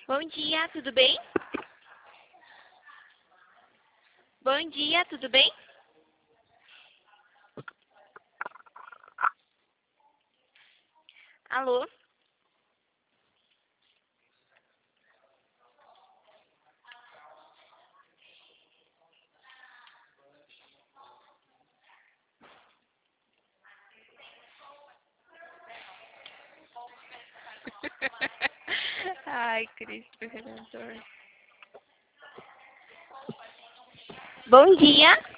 Bom dia, tudo bem? Bom dia, tudo bem? Alô? Ai, Cristo Redentor. Bom dia.